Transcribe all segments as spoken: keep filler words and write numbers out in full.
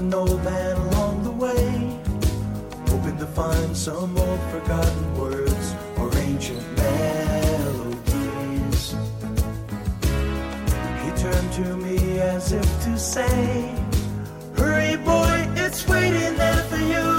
an old man along the way, hoping to find some old forgotten words or ancient melodies. He turned to me as if to say, hurry boy, it's waiting there for you.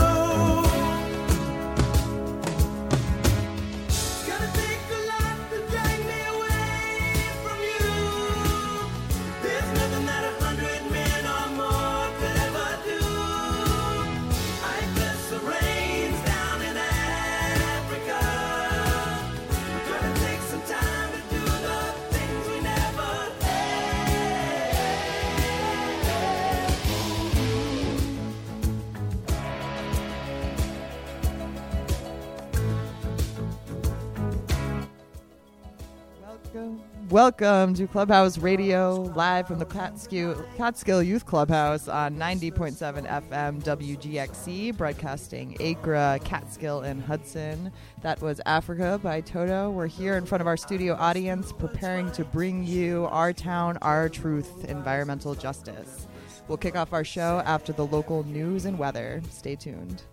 Welcome to Clubhouse Radio, live from the Catskill, Catskill Youth Clubhouse on ninety point seven F M W G X C, broadcasting Acra, Catskill, and Hudson. That was Africa by Toto. We're here in front of our studio audience, preparing to bring you Our Town, Our Truth, environmental justice. We'll kick off our show after the local news and weather. Stay tuned.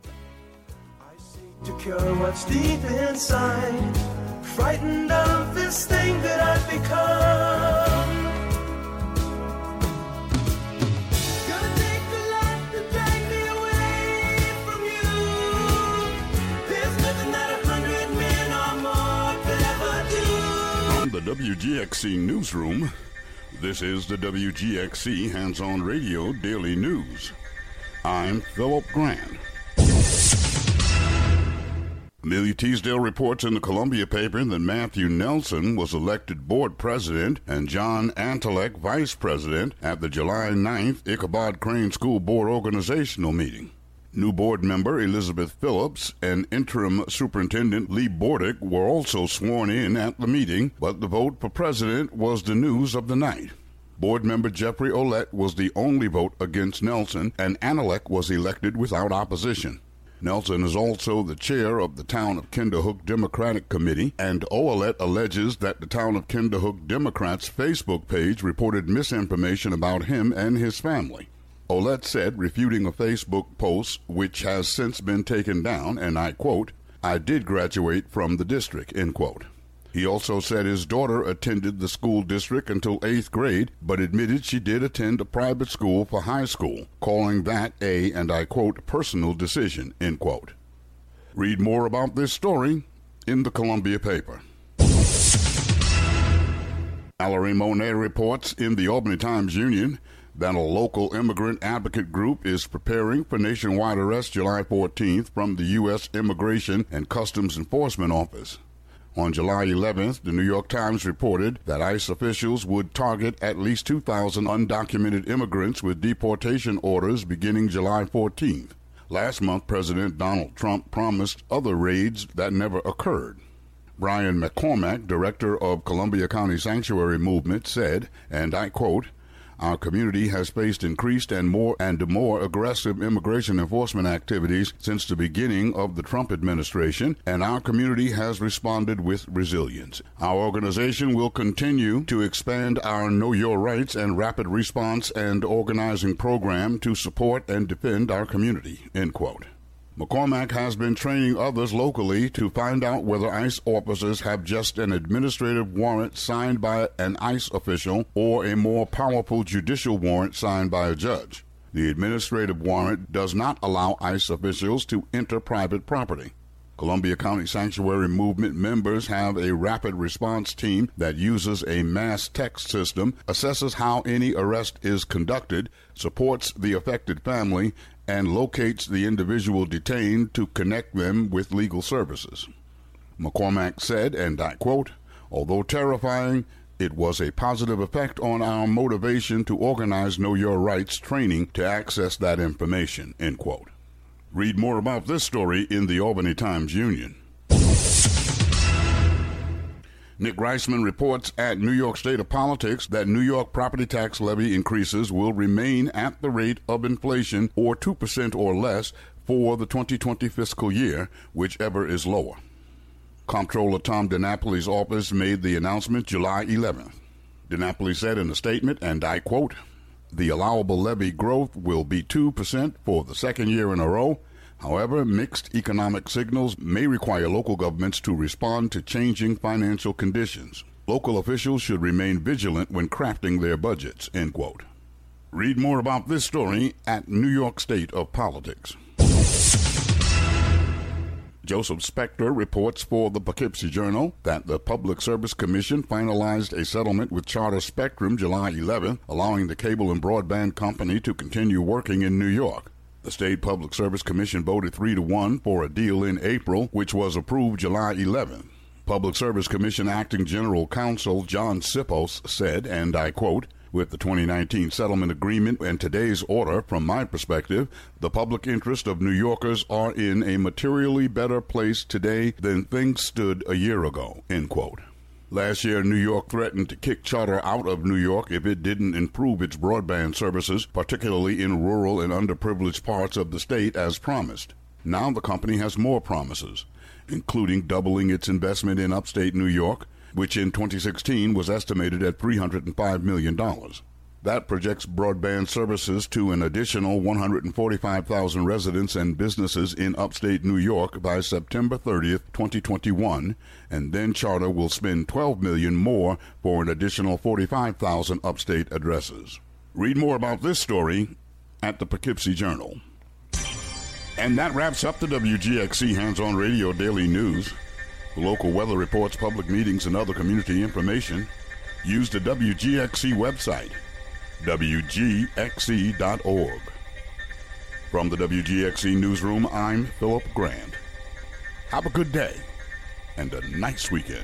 To cure what's deep inside, frightened of this thing that I've become. Gonna take a lot to drag me away from you. There's nothing that a hundred men or more could ever do. From the W G X C newsroom, this is the W G X C Hands-On Radio Daily News. I'm Philip Grant. Amelia Teasdale reports in the Columbia paper that Matthew Nelson was elected board president and John Antelek vice president at the July ninth Ichabod Crane School Board organizational meeting. New board member Elizabeth Phillips and interim superintendent Lee Bordick were also sworn in at the meeting, but the vote for president was the news of the night. Board member Jeffrey Ouellette was the only vote against Nelson, and Antelek was elected without opposition. Nelson is also the chair of the Town of Kinderhook Democratic Committee, and Ouellette alleges that the Town of Kinderhook Democrats' Facebook page reported misinformation about him and his family. Ouellette said, refuting a Facebook post which has since been taken down, and I quote, "I did graduate from the district," end quote. He also said his daughter attended the school district until eighth grade, but admitted she did attend a private school for high school, calling that a, and I quote, personal decision, end quote. Read more about this story in the Columbia paper. Valerie Monet reports in the Albany Times-Union that a local immigrant advocate group is preparing for nationwide arrest July fourteenth from the U S Immigration and Customs Enforcement Office. On July eleventh, the New York Times reported that ICE officials would target at least two thousand undocumented immigrants with deportation orders beginning July fourteenth. Last month, President Donald Trump promised other raids that never occurred. Brian McCormack, director of Columbia County Sanctuary Movement, said, and I quote, "Our community has faced increased and more and more aggressive immigration enforcement activities since the beginning of the Trump administration, and our community has responded with resilience. Our organization will continue to expand our Know Your Rights and rapid response and organizing program to support and defend our community," end quote. McCormack has been training others locally to find out whether ICE officers have just an administrative warrant signed by an ICE official or a more powerful judicial warrant signed by a judge. The administrative warrant does not allow ICE officials to enter private property. Columbia County Sanctuary Movement members have a rapid response team that uses a mass text system, assesses how any arrest is conducted, supports the affected family, and locates the individual detained to connect them with legal services. McCormack said, and I quote, "Although terrifying, it was a positive effect on our motivation to organize Know Your Rights training to access that information," end quote. Read more about this story in the Albany Times-Union. Nick Reisman reports at New York State of Politics that New York property tax levy increases will remain at the rate of inflation, or two percent or less, for the twenty twenty fiscal year, whichever is lower. Comptroller Tom DiNapoli's office made the announcement July eleventh. DiNapoli said in a statement, and I quote, The allowable levy growth will be two percent for the second year in a row. However, mixed economic signals may require local governments to respond to changing financial conditions. Local officials should remain vigilant when crafting their budgets, end quote. Read more about this story at New York State of Politics. Joseph Spector reports for the Poughkeepsie Journal that the Public Service Commission finalized a settlement with Charter Spectrum July eleventh, allowing the cable and broadband company to continue working in New York. The State Public Service Commission voted three to one for a deal in April, which was approved July eleventh. Public Service Commission Acting General Counsel John Sipos said, and I quote, "With the twenty nineteen settlement agreement and today's order, from my perspective, the public interest of New Yorkers are in a materially better place today than things stood a year ago," end quote. Last year, New York threatened to kick Charter out of New York if it didn't improve its broadband services, particularly in rural and underprivileged parts of the state, as promised. Now the company has more promises, including doubling its investment in upstate New York, which in twenty sixteen was estimated at three hundred five million dollars. That projects broadband services to an additional one hundred forty-five thousand residents and businesses in upstate New York by September thirtieth, twenty twenty-one, and then Charter will spend twelve million dollars more for an additional forty-five thousand upstate addresses. Read more about this story at the Poughkeepsie Journal. And that wraps up the W G X C Hands-On Radio Daily News. For local weather reports, public meetings, and other community information, use the W G X C website, W G X C dot org. From the W G X C Newsroom, I'm Philip Grant. Have a good day and a nice weekend.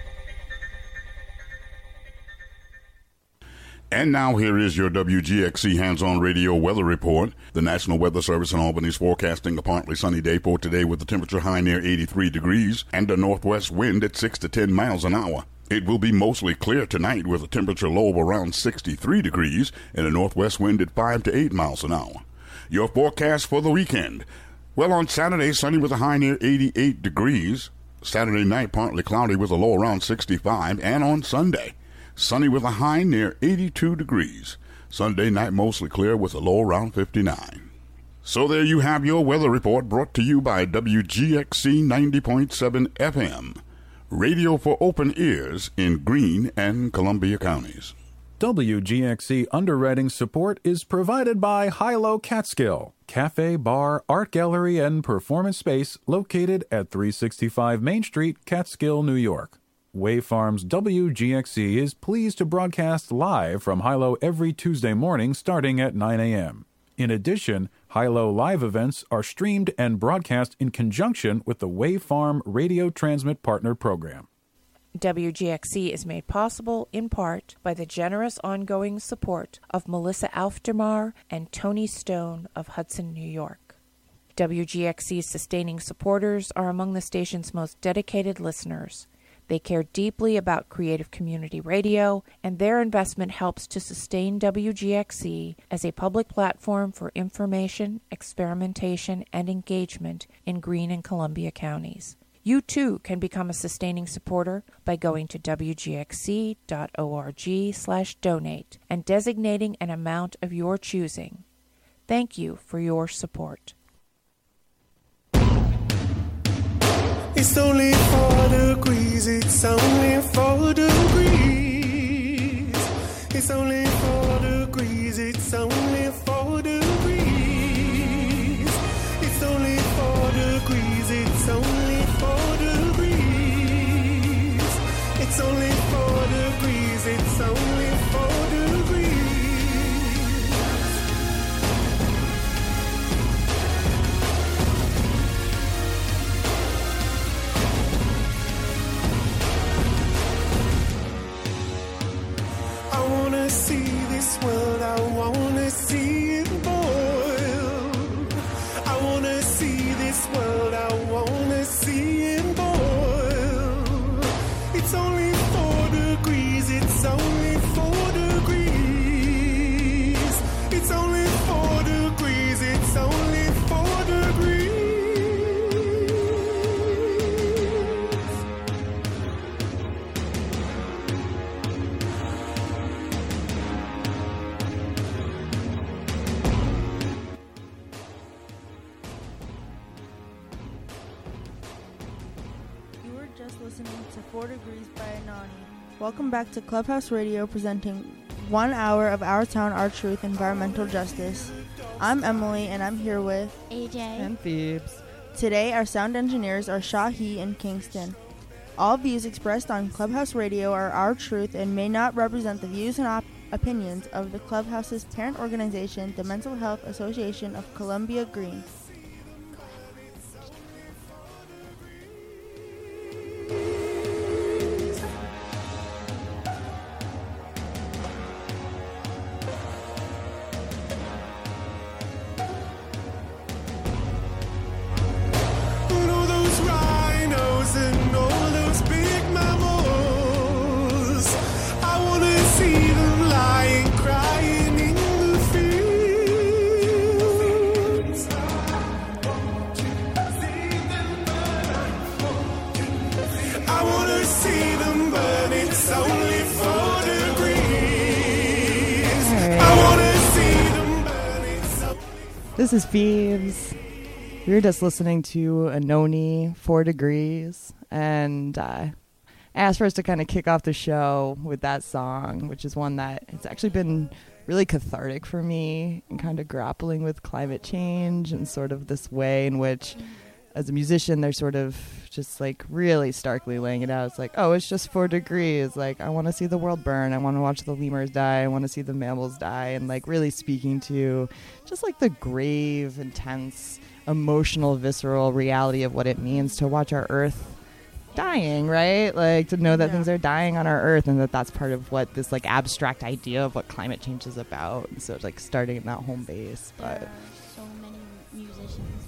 And now here is your W G X C Hands-On Radio weather report. The National Weather Service in Albany is forecasting a partly sunny day for today with a temperature high near eighty-three degrees and a northwest wind at six to ten miles an hour. It will be mostly clear tonight with a temperature low of around sixty-three degrees and a northwest wind at five to eight miles an hour. Your forecast for the weekend. Well, on Saturday, sunny with a high near eighty-eight degrees. Saturday night, partly cloudy with a low around sixty-five. And on Sunday, sunny with a high near eighty-two degrees. Sunday night, mostly clear with a low around fifty-nine. So there you have your weather report brought to you by W G X C ninety point seven F M. Radio for open ears in Greene and Columbia counties. W G X C underwriting support is provided by Hilo Catskill, cafe, bar, art gallery, and performance space located at three sixty-five Main Street, Catskill, New York. Wave Farms W G X C is pleased to broadcast live from Hilo every Tuesday morning starting at nine a.m. In addition, Hilo live events are streamed and broadcast in conjunction with the Wave Farm Radio Transmit Partner Program. W G X C is made possible in part by the generous ongoing support of Melissa Aufdermar and Tony Stone of Hudson, New York. W G X C's sustaining supporters are among the station's most dedicated listeners. They care deeply about creative community radio, and their investment helps to sustain W G X C as a public platform for information, experimentation, and engagement in Greene and Columbia counties. You too can become a sustaining supporter by going to W G X C dot org slash donate and designating an amount of your choosing. Thank you for your support. It's only four degrees, it's only four degrees. It's only four degrees, it's only four degrees. It's only four degrees, it's only four degrees. It's only four degrees, it's only four degrees. I wanna see this world, I wanna see it boil. I wanna see this world, I wanna see it boil. It's only four Four Degrees by Anani. Welcome back to Clubhouse Radio, presenting one hour of Our Town, Our Truth, Environmental Justice. I'm Emily, and I'm here with A J and Phoebes. Today, our sound engineers are Shahi and Kingston. All views expressed on Clubhouse Radio are our truth and may not represent the views and op- opinions of the Clubhouse's parent organization, the Mental Health Association of Columbia Green. This is Phoebes. We were just listening to Anoni, Four Degrees, and uh, I asked for us to kind of kick off the show with that song, which is one that it's actually been really cathartic for me and kind of grappling with climate change and sort of this way in which, as a musician, they're sort of just like really starkly laying it out. It's like, oh, it's just four degrees. Like, I want to see the world burn. I want to watch the lemurs die. I want to see the mammals die. And like really speaking to just like the grave, intense, emotional, visceral reality of what it means to watch our earth dying, right? Like to know that yeah. things are dying on our earth and that that's part of what this like abstract idea of what climate change is about. And so it's like starting at that home base. But there are so many musicians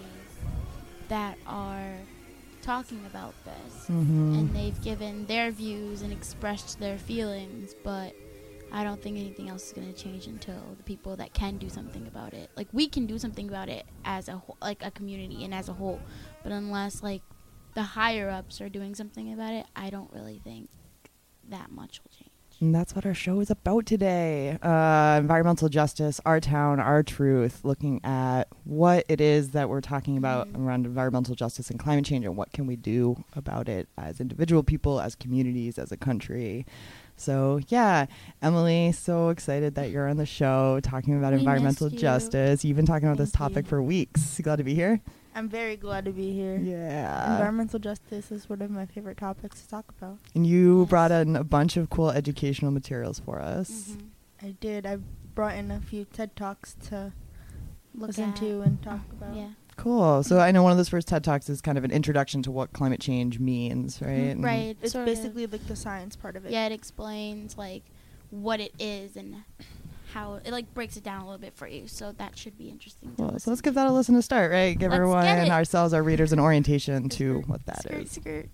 nowadays that are talking about this, mm-hmm. and they've given their views and expressed their feelings, but I don't think anything else is going to change until the people that can do something about it, like we can do something about it as a whole, like a community and as a whole, but unless like the higher ups are doing something about it, I don't really think that much will change. And that's what our show is about today. Uh, environmental justice, our town, our truth, looking at what it is that we're talking about mm-hmm. around environmental justice and climate change and what can we do about it as individual people, as communities, as a country. So, yeah, Emily, so excited that you're on the show talking about we environmental justice. You've been talking about Thank this topic you. for weeks. You glad to be here? I'm very glad to be here. Yeah. Environmental justice is one of my favorite topics to talk about. And you Yes. brought in a bunch of cool educational materials for us. Mm-hmm. I did. I brought in a few TED Talks to Look listen at. to and talk about. Yeah. Cool. So I know one of those first TED Talks is kind of an introduction to what climate change means, right? And Right. It's sort basically of. like the science part of it. Yeah, it explains like what it is and how it like breaks it down a little bit for you, so that should be interesting to Cool. listen So let's give that a listen to start, right? Give Let's everyone get it. and ourselves, our readers, an orientation to what that skirt, is. skirt.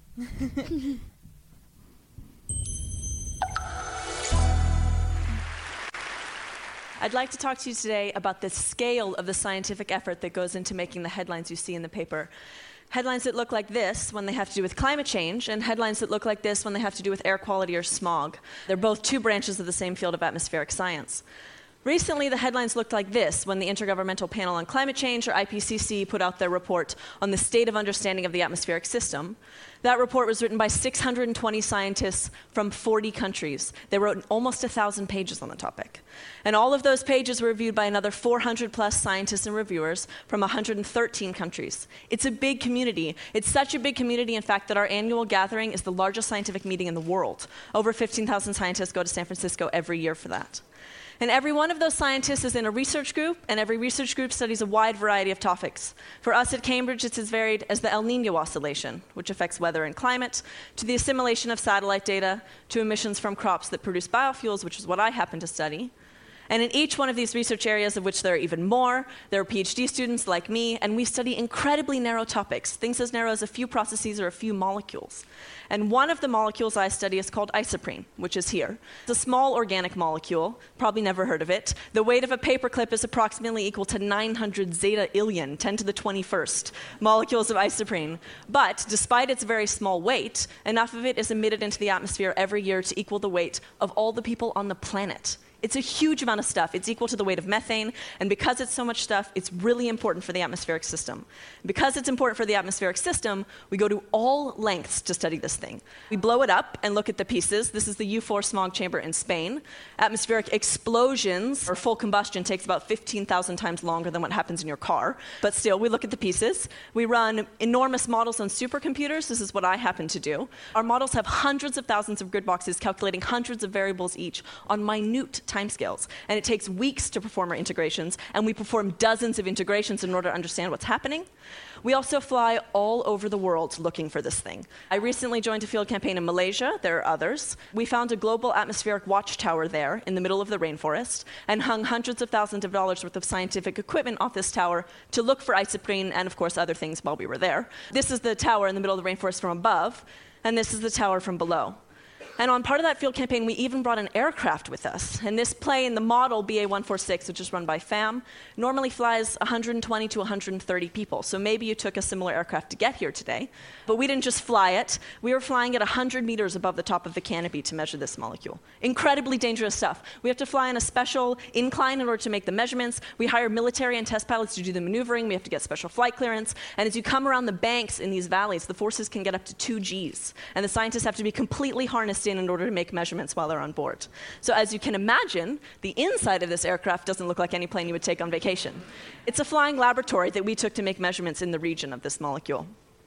I'd like to talk to you today about the scale of the scientific effort that goes into making the headlines you see in the paper. Headlines that look like this when they have to do with climate change, and headlines that look like this when they have to do with air quality or smog. They're both two branches of the same field of atmospheric science. Recently, the headlines looked like this when the Intergovernmental Panel on Climate Change, or I P C C, put out their report on the state of understanding of the atmospheric system. That report was written by six hundred twenty scientists from forty countries. They wrote almost one thousand pages on the topic. And all of those pages were reviewed by another four hundred plus scientists and reviewers from one hundred thirteen countries. It's a big community. It's such a big community, in fact, that our annual gathering is the largest scientific meeting in the world. Over fifteen thousand scientists go to San Francisco every year for that. And every one of those scientists is in a research group, and every research group studies a wide variety of topics. For us at Cambridge, it's as varied as the El Niño oscillation, which affects weather and climate, to the assimilation of satellite data, to emissions from crops that produce biofuels, which is what I happen to study. And in each one of these research areas, of which there are even more, there are PhD students like me, and we study incredibly narrow topics, things as narrow as a few processes or a few molecules. And one of the molecules I study is called isoprene, which is here. It's a small organic molecule, probably never heard of it. The weight of a paperclip is approximately equal to nine hundred zeta illion, ten to the twenty-first, molecules of isoprene. But despite its very small weight, enough of it is emitted into the atmosphere every year to equal the weight of all the people on the planet. It's a huge amount of stuff. It's equal to the weight of methane, and because it's so much stuff, it's really important for the atmospheric system. Because it's important for the atmospheric system, we go to all lengths to study this thing. We blow it up and look at the pieces. This is the U four smog chamber in Spain. Atmospheric explosions, or full combustion, takes about fifteen thousand times longer than what happens in your car. But still, we look at the pieces. We run enormous models on supercomputers. This is what I happen to do. Our models have hundreds of thousands of grid boxes calculating hundreds of variables each on minute timescales. And it takes weeks to perform our integrations, and we perform dozens of integrations in order to understand what's happening. We also fly all over the world looking for this thing. I recently joined a field campaign in Malaysia. There are others. We found a global atmospheric watchtower there in the middle of the rainforest and hung hundreds of thousands of dollars worth of scientific equipment off this tower to look for isoprene and, of course, other things while we were there. This is the tower in the middle of the rainforest from above, and this is the tower from below. And on part of that field campaign, we even brought an aircraft with us. And this plane, the model B A one forty-six, which is run by F A M, normally flies one hundred twenty to one hundred thirty people. So maybe you took a similar aircraft to get here today. But we didn't just fly it. We were flying at one hundred meters above the top of the canopy to measure this molecule. Incredibly dangerous stuff. We have to fly on a special incline in order to make the measurements. We hire military and test pilots to do the maneuvering. We have to get special flight clearance. And as you come around the banks in these valleys, the forces can get up to two G's. And the scientists have to be completely harnessed in in order to make measurements while they're on board. So as you can imagine, the inside of this aircraft doesn't look like any plane you would take on vacation. It's a flying laboratory that we took to make measurements in the region of this molecule.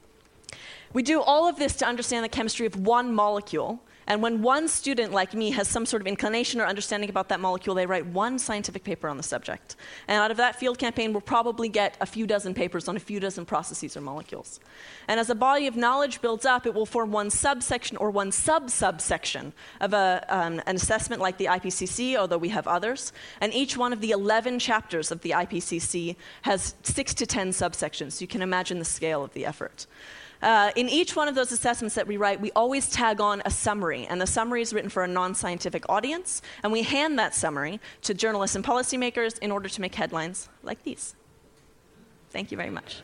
We do all of this to understand the chemistry of one molecule. And when one student like me has some sort of inclination or understanding about that molecule, they write one scientific paper on the subject. And out of that field campaign, we'll probably get a few dozen papers on a few dozen processes or molecules. And as a body of knowledge builds up, it will form one subsection or one sub-subsection of a, um, an assessment like the I P C C, although we have others. And each one of the eleven chapters of the I P C C has six to ten subsections, so you can imagine the scale of the effort. Uh, in each one of those assessments that we write, we always tag on a summary, and the summary is written for a non-scientific audience, and we hand that summary to journalists and policymakers in order to make headlines like these. Thank you very much.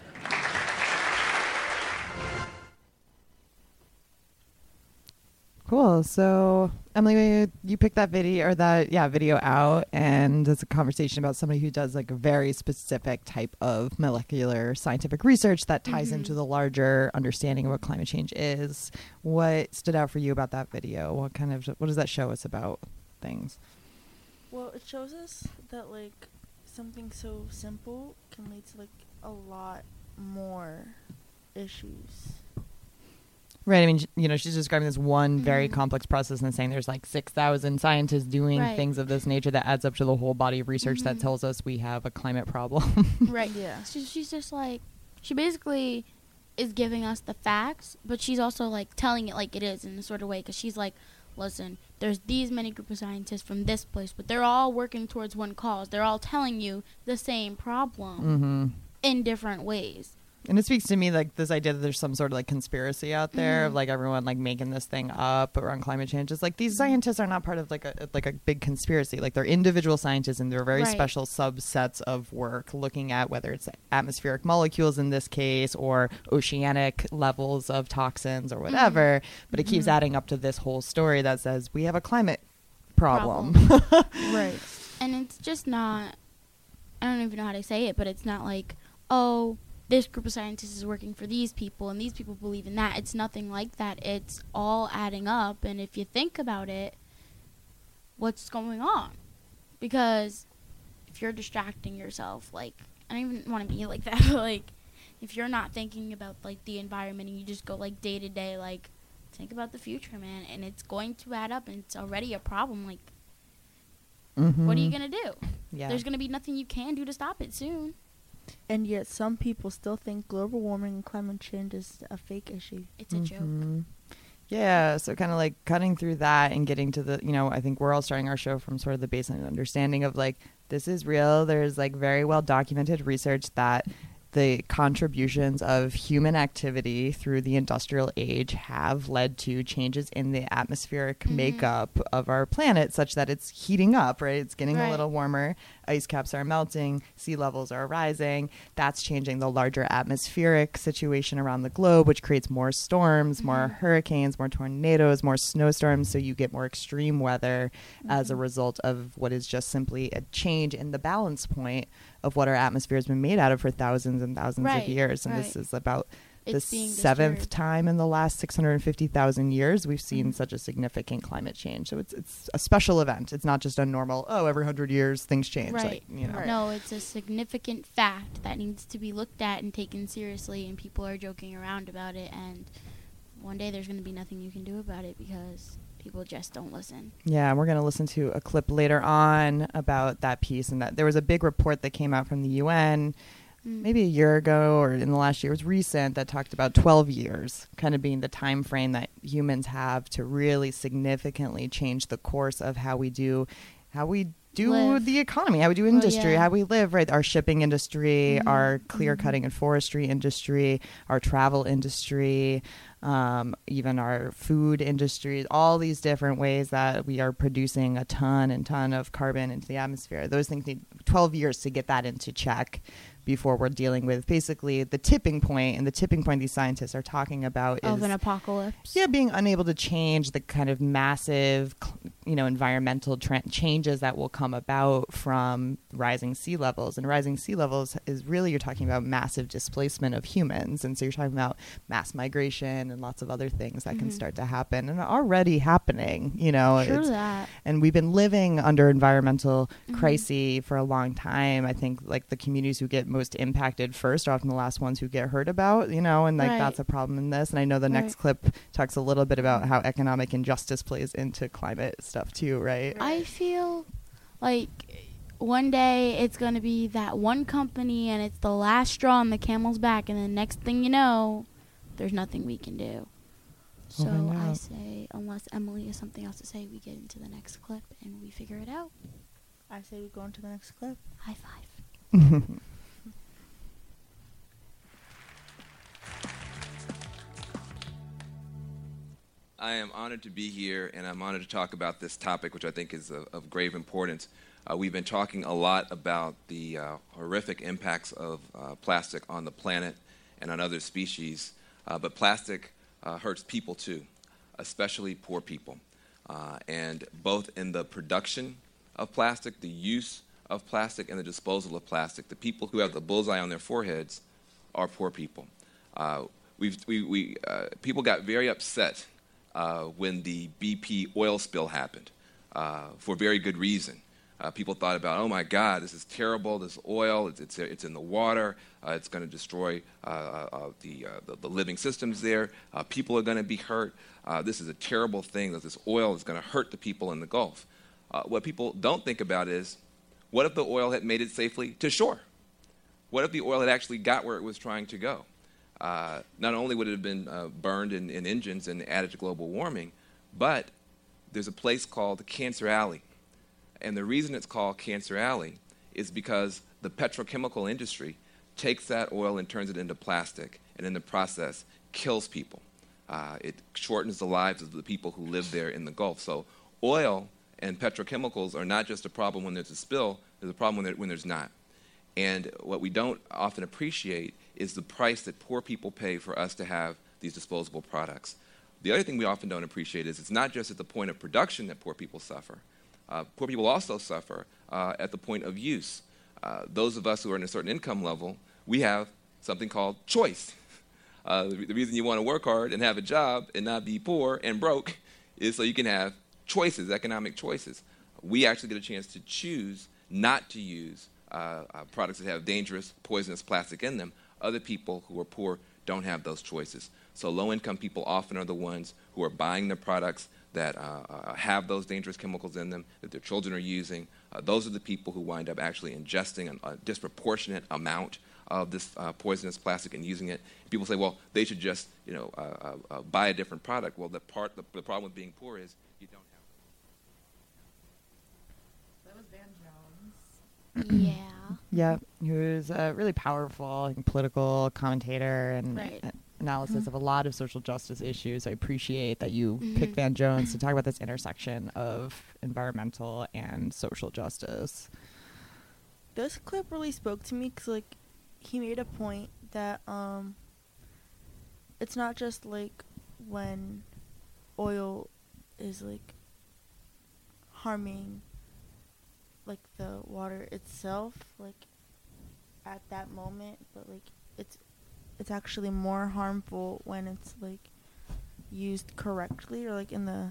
Cool. So, Emily, you picked that video or that yeah video out, and it's a conversation about somebody who does like a very specific type of molecular scientific research that ties mm-hmm. into the larger understanding of what climate change is. What stood out for you about that video? What kind of what does that show us about things? Well, it shows us that like something so simple can lead to like a lot more issues. Right. I mean, you know, she's describing this one very mm-hmm. complex process and saying there's like six thousand scientists doing right. things of this nature that adds up to the whole body of research mm-hmm. that tells us we have a climate problem. Right. Yeah. She, she's just like, she basically is giving us the facts, but she's also like telling it like it is in a sort of way, because she's like, listen, there's these many group of scientists from this place, but they're all working towards one cause. They're all telling you the same problem mm-hmm. in different ways. And it speaks to me like this idea that there's some sort of like conspiracy out there mm-hmm. of like everyone like making this thing up around climate change. It's like these scientists are not part of like a like a big conspiracy. Like they're individual scientists and they're very right. special subsets of work looking at whether it's atmospheric molecules in this case or oceanic levels of toxins or whatever. Mm-hmm. But it keeps mm-hmm. adding up to this whole story that says we have a climate problem. problem. Right. And it's just not, I don't even know how to say it, but it's not like, oh, this group of scientists is working for these people and these people believe in that. It's nothing like that. It's all adding up. And if you think about it, what's going on? Because if you're distracting yourself, like, I don't even want to be like that, but like, if you're not thinking about like the environment and you just go like day to day, like, think about the future, man, and it's going to add up and it's already a problem. Like, mm-hmm. what are you going to do? Yeah. There's going to be nothing you can do to stop it soon. And yet some people still think global warming and climate change is a fake issue. It's a mm-hmm. joke. Yeah, so kind of like cutting through that and getting to the, you know, I think we're all starting our show from sort of the baseline understanding of like, this is real. There's like very well documented research that the contributions of human activity through the industrial age have led to changes in the atmospheric Mm-hmm. makeup of our planet such that it's heating up, right? It's getting Right. a little warmer. Ice caps are melting. Sea levels are rising. That's changing the larger atmospheric situation around the globe, which creates more storms, more Mm-hmm. hurricanes, more tornadoes, more snowstorms. So you get more extreme weather as a Mm-hmm. result of what is just simply a change in the balance point of what our atmosphere has been made out of for thousands and thousands Right, of years. And this right. is about the It's being seventh disturbed. time in the last six hundred fifty thousand years we've seen Mm-hmm. such a significant climate change. So it's it's a special event. It's not just a normal, oh, every hundred years things change. Right. Like, you know. No, it's a significant fact that needs to be looked at and taken seriously, and people are joking around about it, and one day there's going to be nothing you can do about it because people just don't listen. Yeah, we're going to listen to a clip later on about that piece, and that there was a big report that came out from the U N Mm. maybe a year ago or in the last year. It was recent, that talked about twelve years kind of being the time frame that humans have to really significantly change the course of how we do how we do Live. the economy, how we do Well, industry, yeah. how we live, right? Our shipping industry, Mhm, our clear cutting mhm. and forestry industry, our travel industry, um, even our food industry, all these different ways that we are producing a ton and ton of carbon into the atmosphere. Those things need twelve years to get that into check before we're dealing with basically the tipping point. And the tipping point these scientists are talking about Of is an apocalypse. yeah, being unable to change the kind of massive, you know, environmental tra- changes that will come about from rising sea levels. And rising sea levels is really, you're talking about massive displacement of humans. And so you're talking about mass migration and lots of other things that can Mhm. start to happen and are already happening, you know. True It's- that. and we've been living under environmental Mhm. crises for a long time. I think like the communities who get most impacted first are often the last ones who get heard about, you know, and like Right. that's a problem in this. And I know the next Right. clip talks a little bit about how economic injustice plays into climate stuff too, right? I feel like one day it's going to be that one company and it's the last straw on the camel's back, and the next thing you know, there's nothing we can do. So Find I out. say, unless Emily has something else to say, we get into the next clip and we figure it out. I say we go into the next clip. High five. I am honored to be here, and I'm honored to talk about this topic, which I think is of, of grave importance. Uh, we've been talking a lot about the uh, horrific impacts of uh, plastic on the planet and on other species, uh, but plastic uh, hurts people too, especially poor people. Uh, and both in the production of plastic, the use of plastic, and the disposal of plastic, the people who have the bullseye on their foreheads are poor people. Uh, we've, we, we, uh, people got very upset uh, when the B P oil spill happened, uh, for very good reason. Uh, people thought about, oh my God, this is terrible. This oil, it's it's, it's in the water. Uh, it's going to destroy uh, uh, the, uh, the the living systems there. Uh, people are going to be hurt. Uh, this is a terrible thing that this oil is going to hurt the people in the Gulf. Uh, what people don't think about is, what if the oil had made it safely to shore? What if the oil had actually got where it was trying to go? Uh, not only would it have been uh, burned in, in engines and added to global warming, but there's a place called Cancer Alley. And the reason it's called Cancer Alley is because the petrochemical industry takes that oil and turns it into plastic, and in the process kills people. Uh, it shortens the lives of the people who live there in the Gulf. So oil and petrochemicals are not just a problem when there's a spill, there's a problem when, there, when there's not. And what we don't often appreciate is the price that poor people pay for us to have these disposable products. The other thing we often don't appreciate is it's not just at the point of production that poor people suffer. Uh, poor people also suffer uh, at the point of use. Uh, those of us who are in a certain income level, we have something called choice. Uh, the, the reason you want to work hard and have a job and not be poor and broke is so you can have choices, economic choices. We actually get a chance to choose not to use uh, uh, products that have dangerous, poisonous plastic in them. Other people who are poor don't have those choices. So low-income people often are the ones who are buying the products that uh, uh, have those dangerous chemicals in them, that their children are using. Uh, those are the people who wind up actually ingesting a, a disproportionate amount of this uh, poisonous plastic and using it. People say, well, they should just, you know, uh, uh, uh, buy a different product. Well, the part, the, the problem with being poor is you don't have. That was Van Jones. Yeah. Yeah, he was a really powerful and political commentator and Right. a- analysis Mm-hmm. of a lot of social justice issues. I appreciate that you Mhm. picked Van Jones to talk about this intersection of environmental and social justice. This clip really spoke to me because, like, he made a point that um, it's not just like when oil is like harming like the water itself, like at that moment, but like it's it's actually more harmful when it's like used correctly or like in the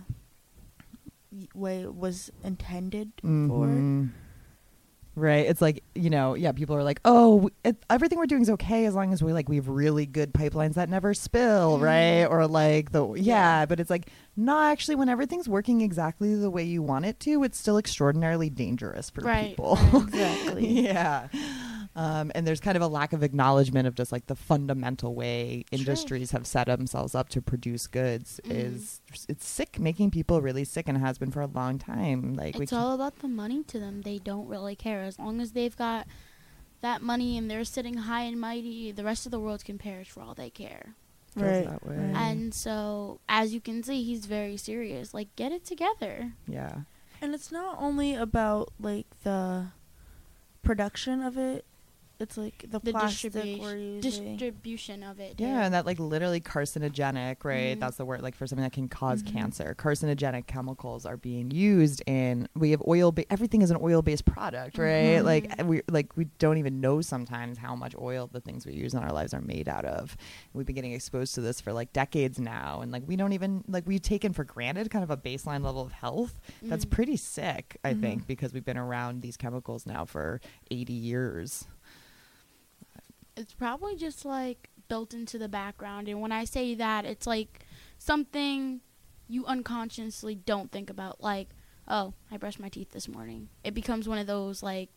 y- way it was intended for. Mhm. Right. It's like, you know, yeah, people are like, oh, w- it, everything we're doing is okay as long as we like we have really good pipelines that never spill, right? Or like the yeah, but it's like no, actually when everything's working exactly the way you want it to, it's still extraordinarily dangerous for Right, people. right. Exactly. Yeah. Um, and there's kind of a lack of acknowledgement of just like the fundamental way industries have set themselves up to produce goods Mhm. is it's sick, making people really sick, and has been for a long time. Like we It's can't- all about the money to them. They don't really care. As long as they've got that money and they're sitting high and mighty, the rest of the world can perish for all they care. feels Right, that way. right. And so, as you can see, he's very serious. Like, get it together. Yeah. And it's not only about like the production of it, it's like the, The plastic distribution, we're using. distribution of it. Yeah, too. and that like literally carcinogenic, right? Mhm. That's the word, like for something that can cause Mhm. cancer. Carcinogenic chemicals are being used in. We have oil. Ba- everything is an oil-based product, right? Mhm. Like we like we don't even know sometimes how much oil the things we use in our lives are made out of. We've been getting exposed to this for like decades now, and like we don't even like we've taken for granted kind of a baseline level of health. That's Mhm. pretty sick, I Mhm. think, because we've been around these chemicals now for eighty years. It's probably just like built into the background. And when I say that, it's like something you unconsciously don't think about. Like, oh, I brushed my teeth this morning. It becomes one of those like,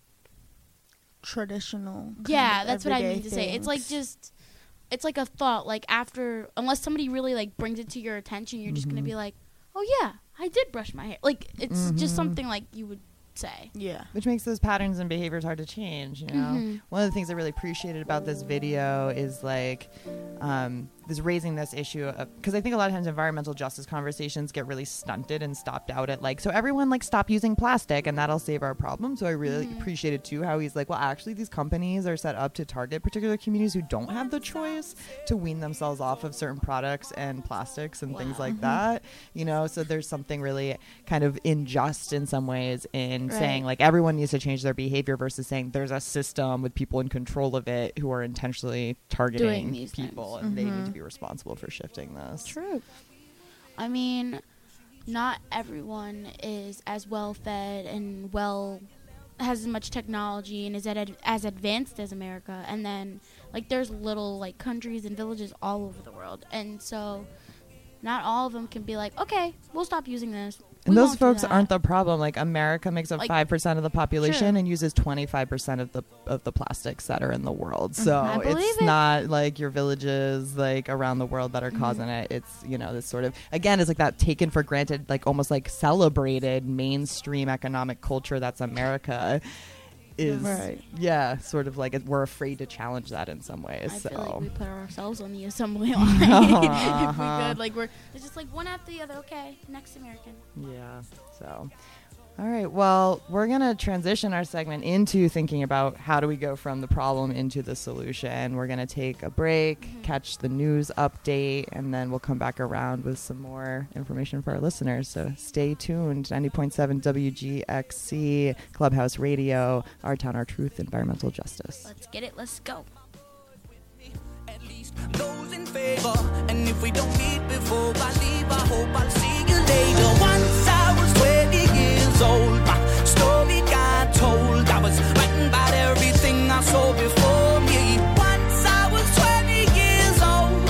Traditional. kind yeah, of that's what I everyday mean to say. It's like things. just, it's like a thought. Like after, unless somebody really like brings it to your attention, you're just gonna Mhm. be like, oh yeah, I did brush my hair. Like it's just Mhm. something like you would say. Yeah. Which makes those patterns and behaviors hard to change, you know? Mhm. One of the things I really appreciated about this video is like um, this raising this issue of, because I think a lot of times environmental justice conversations get really stunted and stopped out at like, so everyone like stop using plastic and that'll save our problem. So I really Mhm. appreciated too how he's like, well, actually these companies are set up to target particular communities who don't have the choice to wean themselves off of certain products and plastics and things Wow. like that, you know? So there's something really kind of unjust in some ways in Right. saying like everyone needs to change their behavior versus saying there's a system with people in control of it who are intentionally targeting Doing these people things. and they need Mhm. to be responsible for shifting this. True. I mean, not everyone is as well fed and well has as much technology and is at as advanced as America. And then like there's little like countries and villages all over the world, and so not all of them can be like, okay, we'll stop using this. And We those won't do folks that." aren't the problem. Like America makes up Like, five percent of the population true. and uses twenty-five percent of the of the plastics that are in the world. So I believe it's it. not like your villages like around the world that are causing it. It's, you know, this sort of, again, it's like that taken for granted, like almost like celebrated mainstream economic culture that's America is, Right. yeah, sort of like it, we're afraid to challenge that in some ways. I so. feel like we put ourselves on the assembly line. Uh-huh. If we could, like we're it's just like one after the other. Okay, next American. Yeah. So, all right. Well, we're going to transition our segment into thinking about how do we go from the problem into the solution. We're going to take a break, Mhm. catch the news update, and then we'll come back around with some more information for our listeners. So stay tuned. ninety point seven W G X C, Clubhouse Radio, Our Town, Our Truth, Environmental Justice. Let's get it. Let's go. At least those in favor. And if we don't meet before I leave, I hope I'll see you later. Once I was twenty years old, my story got told. I was writing about everything I saw before me. Once I was twenty years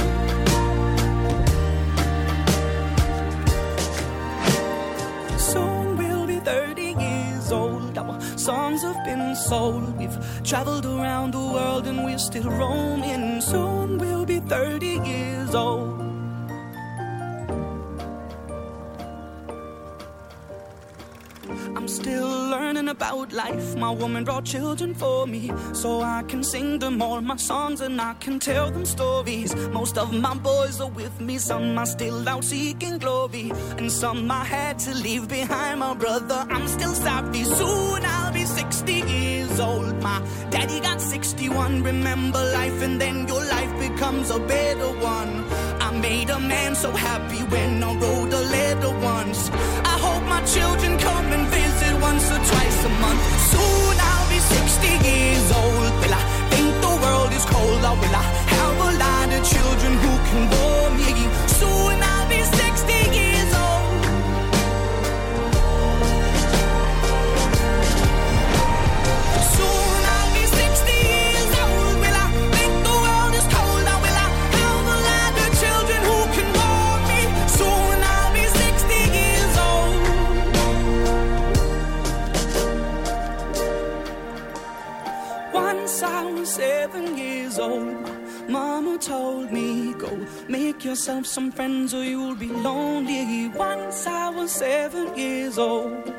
old. Soon we'll be thirty years old. Our songs have been sold. We've traveled around the world and we're still roaming. Soon we'll be thirty years old. I'm still learning about life. My woman brought children for me, so I can sing them all my songs and I can tell them stories. Most of my boys are with me, some are still out seeking glory, and some I had to leave behind. My brother, I'm still sorry. Soon I'll be sixty years old. My daddy got sixty-one. Remember life and then your life becomes a better one. I made a man so happy when I wrote a letter once. I hope my children come and visit once or twice a month. Soon I'll be sixty years old. Will I think the world is cold, or will I have a lot of children who can bore me? Soon I'll be sixty years old. Soon I'll be sixty years old. Will I think the world is cold, or will I have a lot of children who can bore me? Soon I'll be sixty years old. Once I was seven years old. Mama told me, go make yourself some friends or you'll be lonely. Once I was seven years old.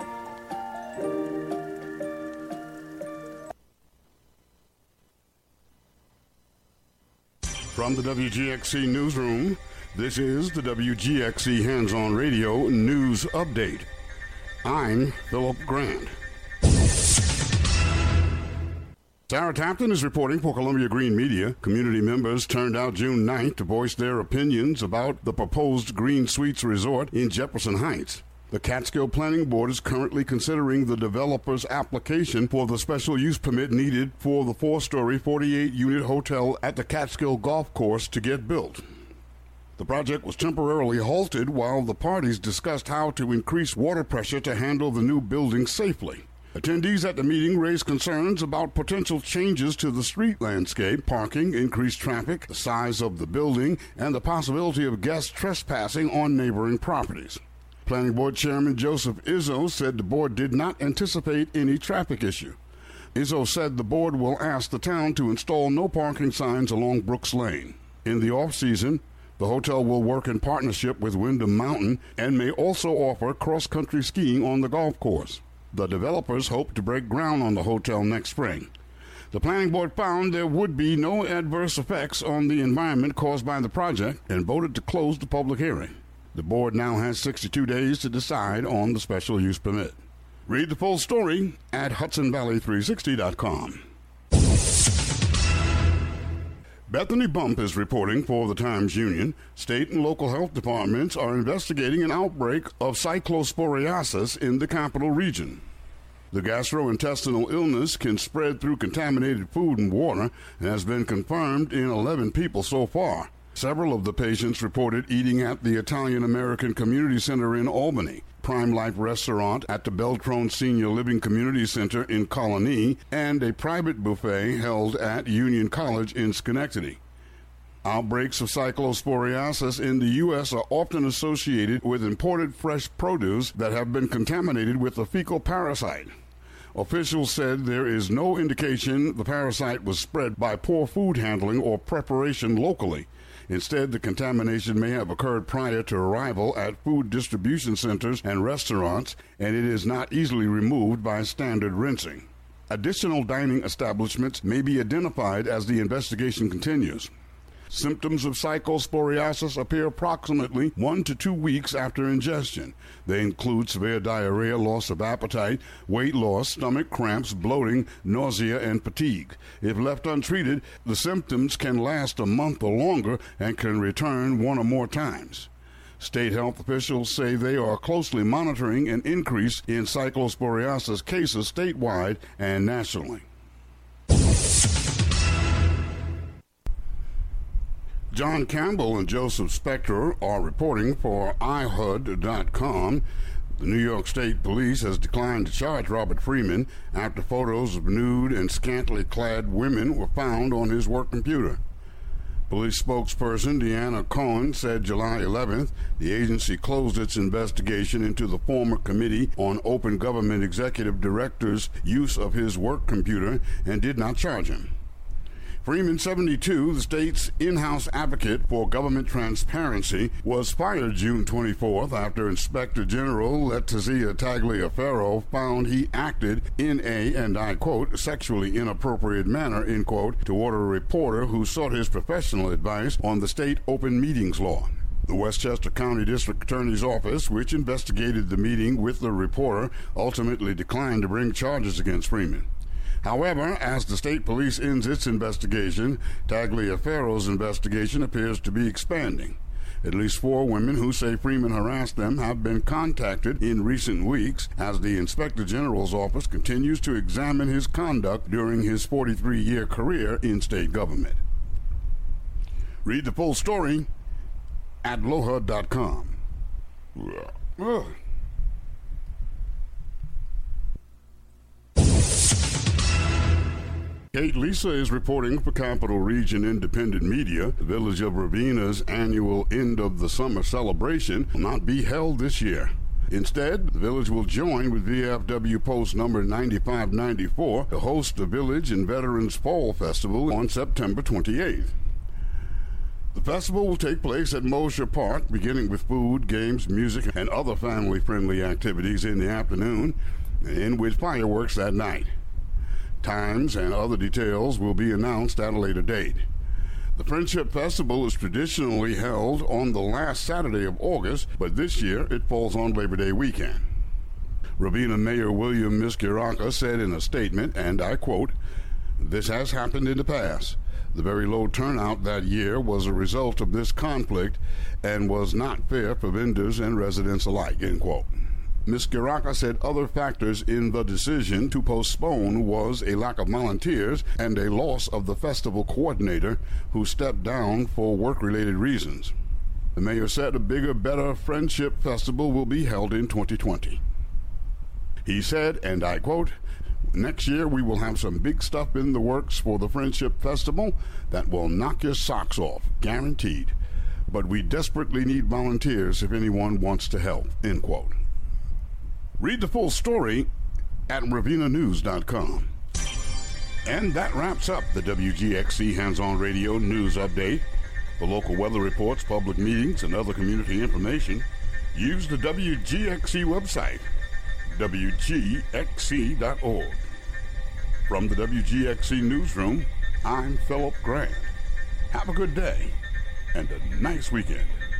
From the W G X C newsroom, this is the W G X C Hands-On Radio News Update. I'm Philip Grant. Sarah Tapton is reporting for Columbia Green Media. Community members turned out June ninth to voice their opinions about the proposed Green Suites Resort in Jefferson Heights. The Catskill Planning Board is currently considering the developer's application for the special use permit needed for the four-story, forty-eight unit hotel at the Catskill Golf Course to get built. The project was temporarily halted while the parties discussed how to increase water pressure to handle the new building safely. Attendees at the meeting raised concerns about potential changes to the street landscape, parking, increased traffic, the size of the building, and the possibility of guests trespassing on neighboring properties. Planning Board Chairman Joseph Izzo said the board did not anticipate any traffic issue. Izzo said the board will ask the town to install no parking signs along Brooks Lane. In the off-season, the hotel will work in partnership with Windham Mountain and may also offer cross-country skiing on the golf course. The developers hope to break ground on the hotel next spring. The planning board found there would be no adverse effects on the environment caused by the project and voted to close the public hearing. The board now has sixty-two days to decide on the special use permit. Read the full story at Hudson Valley three sixty dot com. Bethany Bump is reporting for the Times-Union. State and local health departments are investigating an outbreak of cyclosporiasis in the capital region. The gastrointestinal illness can spread through contaminated food and water and has been confirmed in eleven people so far. Several of the patients reported eating at the Italian-American Community Center in Albany, Prime Life Restaurant at the Beltrone Senior Living Community Center in Colony, and a private buffet held at Union College in Schenectady. Outbreaks of cyclosporiasis in the U S are often associated with imported fresh produce that have been contaminated with a fecal parasite. Officials said there is no indication the parasite was spread by poor food handling or preparation locally. Instead, the contamination may have occurred prior to arrival at food distribution centers and restaurants, and it is not easily removed by standard rinsing. Additional dining establishments may be identified as the investigation continues. Symptoms of cyclosporiasis appear approximately one to two weeks after ingestion. They include severe diarrhea, loss of appetite, weight loss, stomach cramps, bloating, nausea, and fatigue. If left untreated, the symptoms can last a month or longer and can return one or more times. State health officials say they are closely monitoring an increase in cyclosporiasis cases statewide and nationally. John Campbell and Joseph Spector are reporting for I H U D dot com. The New York State Police has declined to charge Robert Freeman after photos of nude and scantily clad women were found on his work computer. Police spokesperson Deanna Cohen said July eleventh the agency closed its investigation into the former Committee on Open Government Executive Director's use of his work computer and did not charge him. Freeman, seventy-two, the state's in-house advocate for government transparency, was fired June twenty-fourth after Inspector General Letizia Tagliaferro found he acted in a, and I quote, sexually inappropriate manner, end quote, toward a reporter who sought his professional advice on the state open meetings law. The Westchester County District Attorney's Office, which investigated the meeting with the reporter, ultimately declined to bring charges against Freeman. However, as the state police ends its investigation, Tagliaferro's investigation appears to be expanding. At least four women who say Freeman harassed them have been contacted in recent weeks as the Inspector General's office continues to examine his conduct during his forty-three-year career in state government. Read the full story at loha dot com. Ugh. Kate Lisa is reporting for Capital Region Independent Media. The Village of Ravina's annual end of the summer celebration will not be held this year. Instead, the village will join with V F W Post number ninety-five ninety-four to host the Village and Veterans Fall Festival on September twenty-eighth. The festival will take place at Mosher Park, beginning with food, games, music, and other family-friendly activities in the afternoon, and end with fireworks that night. Times and other details will be announced at a later date. The Friendship Festival is traditionally held on the last Saturday of August, but this year it falls on Labor Day weekend. Ravina Mayor William Miskiraka said in a statement, and I quote, "This has happened in the past. The very low turnout that year was a result of this conflict and was not fair for vendors and residents alike," end quote. Miz Kiraka said other factors in the decision to postpone was a lack of volunteers and a loss of the festival coordinator who stepped down for work-related reasons. The mayor said a bigger, better Friendship Festival will be held in twenty twenty. He said, and I quote, "Next year we will have some big stuff in the works for the Friendship Festival that will knock your socks off, guaranteed. But we desperately need volunteers if anyone wants to help," end quote. Read the full story at ravina news dot com. And that wraps up the W G X C Hands-On Radio News Update. For local weather reports, public meetings, and other community information, use the W G X C website, W G X C dot org. From the W G X C Newsroom, I'm Philip Grant. Have a good day and a nice weekend.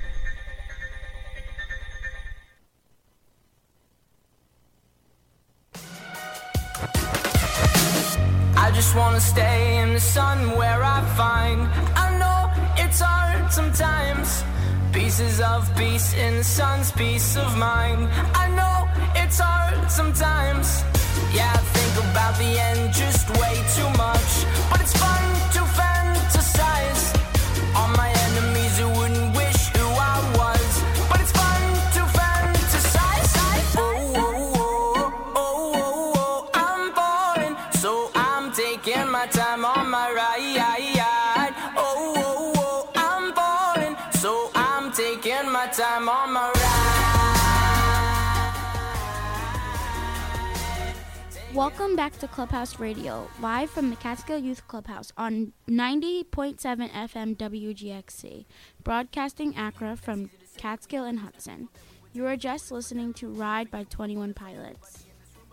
I just wanna stay in the sun where I find. I know it's hard sometimes. Pieces of peace in the sun's peace of mind. I know it's hard sometimes. Yeah, I think about the end just way too much. But it's fun to fantasize on my enemies who wouldn't wish who I was. But it's fun to fantasize. Oh, oh, oh, oh, oh, oh, I'm falling, so I'm taking my time on my ride. Oh, oh, oh, I'm falling, so I'm taking my time on my ride. Welcome back to Clubhouse Radio, live from the Catskill Youth Clubhouse on ninety point seven F M W G X C, broadcasting Accra from Catskill and Hudson. You are just listening to Ride by twenty-one Pilots.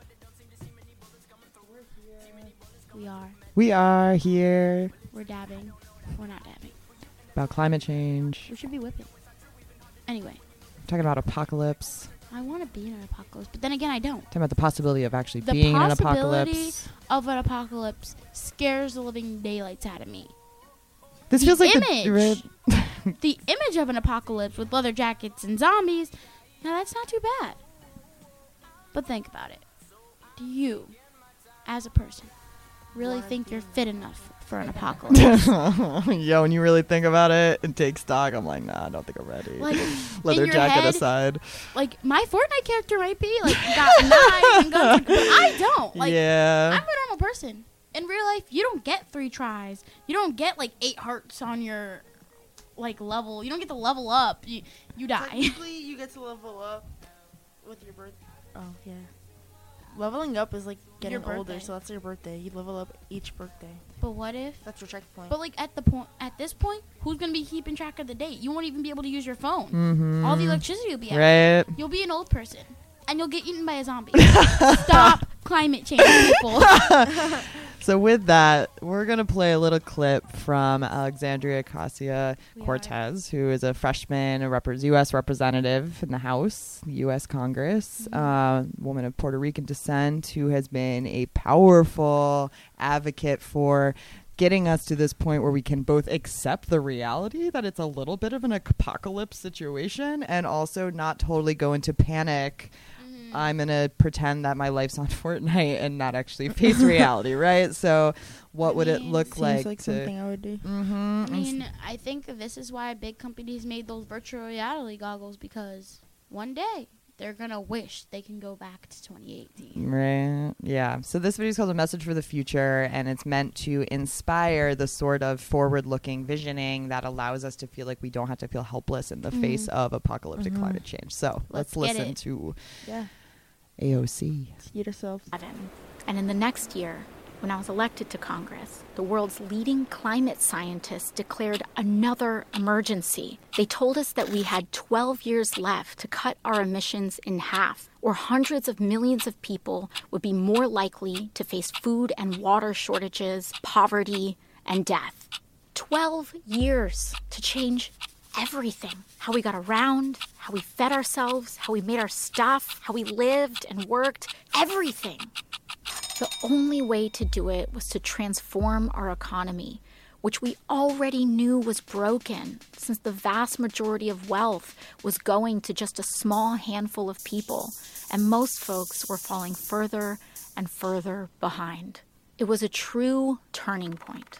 We are. We are here. We're dabbing. We're not dabbing. About climate change. We should be whipping. Anyway. Talking about apocalypse. I want to be in an apocalypse, but then again, I don't. Talking about the possibility of actually the being in an possibility apocalypse. of an apocalypse scares the living daylights out of me. This the feels like image, the, the image of an apocalypse with leather jackets and zombies. Now that's not too bad. But think about it. Do you, as a person, really think you're fit enough for an apocalypse? Yo, when you really think about it and take stock, I'm like, nah, I don't think I'm ready. Like, leather in your jacket head, aside. Like, my Fortnite character might be, like, got knives and guns, but I don't. Like, yeah. I'm a normal person. In real life, you don't get three tries. You don't get, like, eight hearts on your, like, level. You don't get to level up. You, you die. Technically, you get to level up with your birth. Oh, yeah. leveling up is like getting Your older, birthday. so that's your birthday. You level up each birthday. But what if? That's your checkpoint. But like at the point, at this point, who's gonna be keeping track of the date? You won't even be able to use your phone. Mm-hmm. All the electricity will be out. Right. You'll be an old person, and you'll get eaten by a zombie. Stop climate change, people. So with that, we're going to play a little clip from Alexandria Ocasio-Cortez, who is a freshman, a rep- U S representative in the House, the U S Congress, Mm-hmm. uh, woman of Puerto Rican descent, who has been a powerful advocate for getting us to this point where we can both accept the reality that it's a little bit of an apocalypse situation and also not totally go into panic. I'm going to pretend that my life's on Fortnite and not actually face reality, right? So what I would it mean, look Seems like, like to... something I would do. Mm-hmm. I mean, I think this is why big companies made those virtual reality goggles, because one day they're going to wish they can go back to twenty eighteen. Right. Yeah. So this video is called A Message for the Future, and it's meant to inspire the sort of forward-looking visioning that allows us to feel like we don't have to feel helpless in the Mhm. face of apocalyptic Mhm. climate change. So let's, Let's get listen it. to Yeah. A O C. See yourself. And in the next year, when I was elected to Congress, the world's leading climate scientists declared another emergency. They told us that we had twelve years left to cut our emissions in half, or hundreds of millions of people would be more likely to face food and water shortages, poverty, and death. twelve years to change everything. How we got around, how we fed ourselves, how we made our stuff, how we lived and worked, everything. The only way to do it was to transform our economy, which we already knew was broken, since the vast majority of wealth was going to just a small handful of people, and most folks were falling further and further behind. It was a true turning point.